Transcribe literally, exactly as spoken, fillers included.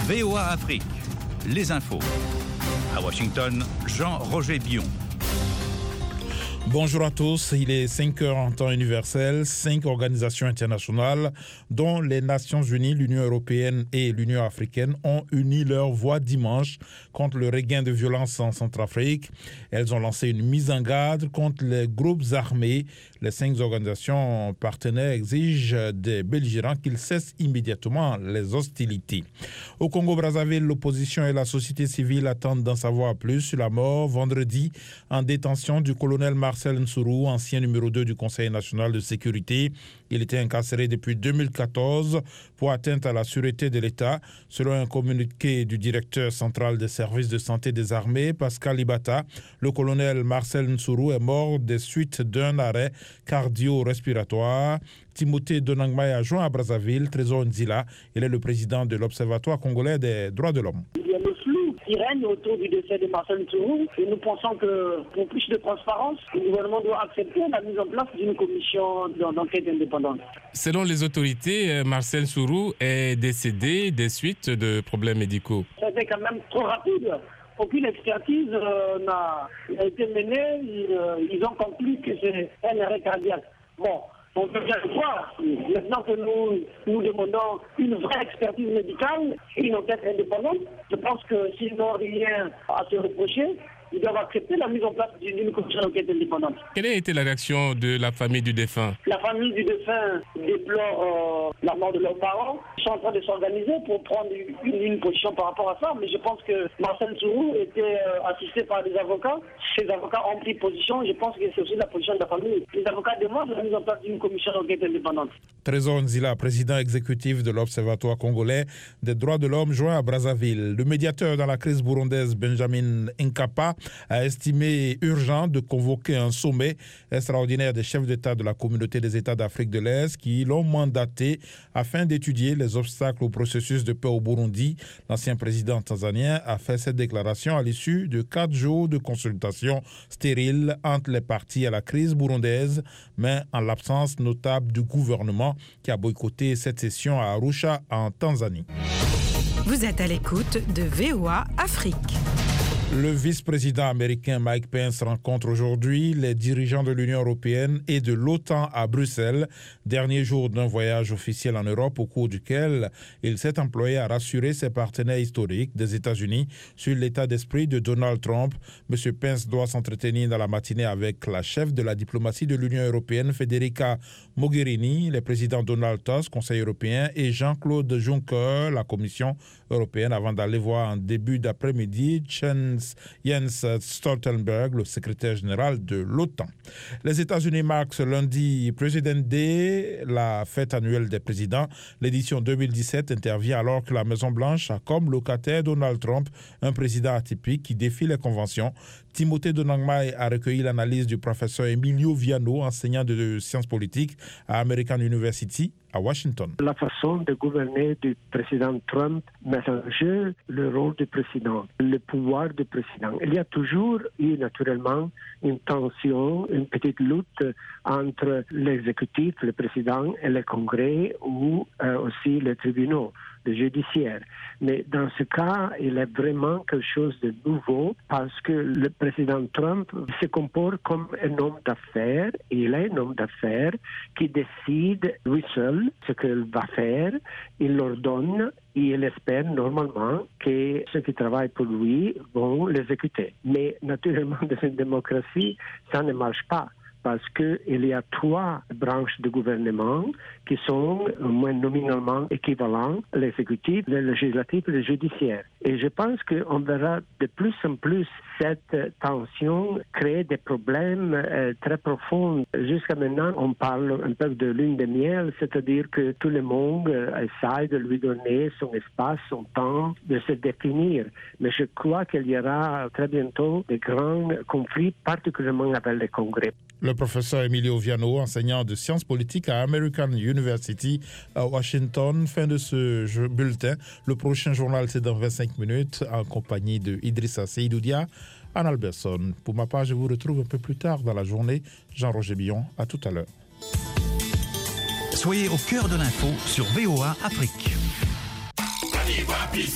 V O A Afrique, les infos. À Washington, Jean-Roger Bion. Bonjour à tous, il est cinq heures en temps universel. Cinq organisations internationales, dont les Nations Unies, l'Union européenne et l'Union africaine, ont uni leurs voix dimanche contre le regain de violence en Centrafrique. Elles ont lancé une mise en garde contre les groupes armés. Les cinq organisations partenaires exigent des belligérants qu'ils cessent immédiatement les hostilités. Au Congo-Brazzaville, l'opposition et la société civile attendent d'en savoir plus sur la mort vendredi en détention du colonel Marcel Nsourou, ancien numéro deux du Conseil national de sécurité. Il était incarcéré depuis deux mille quatorze pour atteinte à la sûreté de l'État. Selon un communiqué du directeur central des services de santé des armées, Pascal Ibata, le colonel Marcel Nsourou est mort des suites d'un arrêt cardio-respiratoire. Timothée Donangmaï a joint à Brazzaville. Trésor Nzila, il est le président de l'Observatoire congolais des droits de l'homme. Il y a le flou qui règne autour du décès de Marcel Nsourou et nous pensons que pour plus de transparence, le gouvernement doit accepter la mise en place d'une commission d'enquête indépendante. Selon les autorités, Marcel Nsourou est décédé des suites de problèmes médicaux. C'était quand même trop rapide. Aucune expertise euh, n'a, n'a été menée. Ils, euh, ils ont conclu que c'est un arrêt cardiaque. Bon. On peut bien le voir. Maintenant que nous, nous demandons une vraie expertise médicale et une enquête indépendante, je pense que s'ils n'ont rien à se reprocher, ils doivent accepter la mise en place d'une commission d'enquête indépendante. Quelle a été la réaction de la famille du défunt? La famille du défunt déplore euh, la mort de leurs parents. Ils sont en train de s'organiser pour prendre une, une position par rapport à ça. Mais je pense que Marcel Nsourou était euh, assisté par des avocats. Ces avocats ont pris position. Je pense que c'est aussi la position de la famille. Les avocats demandent la mise en place d'une commission d'enquête indépendante. Trésor Nzila, président exécutif de l'Observatoire congolais des droits de l'homme, joint à Brazzaville. Le médiateur dans la crise burundaise, Benjamin Nkapa, a estimé urgent de convoquer un sommet extraordinaire des chefs d'État de la communauté des États d'Afrique de l'Est qui l'ont mandaté afin d'étudier les obstacles au processus de paix au Burundi. L'ancien président tanzanien a fait cette déclaration à l'issue de quatre jours de consultations stériles entre les parties à la crise burundaise, mais en l'absence notable du gouvernement qui a boycotté cette session à Arusha en Tanzanie. Vous êtes à l'écoute de V O A Afrique. Le vice-président américain Mike Pence rencontre aujourd'hui les dirigeants de l'Union européenne et de l'OTAN à Bruxelles, dernier jour d'un voyage officiel en Europe au cours duquel il s'est employé à rassurer ses partenaires historiques des États-Unis sur l'état d'esprit de Donald Trump. M. Pence doit s'entretenir dans la matinée avec la chef de la diplomatie de l'Union européenne, Federica Mogherini, les présidents Donald Tusk, Conseil européen, et Jean-Claude Juncker, la Commission européenne, avant d'aller voir en début d'après-midi Jens Stoltenberg, le secrétaire général de l'OTAN. Les États-Unis marquent ce lundi President Day, la fête annuelle des présidents. L'édition deux mille dix-sept intervient alors que la Maison-Blanche a comme locataire Donald Trump, un président atypique qui défie les conventions. Timothée Donangmaï a recueilli l'analyse du professeur Emilio Viano, enseignant de sciences politiques à American University à Washington. La façon de gouverner du président Trump met en jeu le rôle du président, le pouvoir du président. Il y a toujours eu naturellement une tension, une petite lutte entre l'exécutif, le président, et le Congrès ou euh, aussi les tribunaux, le judiciaire. Mais dans ce cas, il est vraiment quelque chose de nouveau parce que le président Trump se comporte comme un homme d'affaires. Il est un homme d'affaires qui décide lui seul ce qu'il va faire. Il l'ordonne et il espère normalement que ceux qui travaillent pour lui vont l'exécuter. Mais naturellement, dans une démocratie, ça ne marche pas. Parce qu'il y a trois branches de gouvernement qui sont au moins nominalement équivalentes, l'exécutif, le législatif et le judiciaire. Et je pense qu'on verra de plus en plus cette tension créer des problèmes euh, très profonds. Jusqu'à maintenant, on parle un peu de lune de miel, c'est-à-dire que tout le monde euh, essaie de lui donner son espace, son temps, de se définir. Mais je crois qu'il y aura très bientôt des grands conflits, particulièrement avec le Congrès. Le professeur Emilio Viano, enseignant de sciences politiques à American University à Washington. Fin de ce bulletin. Le prochain journal, c'est dans vingt-cinq minutes, en compagnie de Idrissa Seydoudia, Anne Alberson. Pour ma part, je vous retrouve un peu plus tard dans la journée. Jean-Roger Bion, à tout à l'heure. Soyez au cœur de l'info sur V O A Afrique.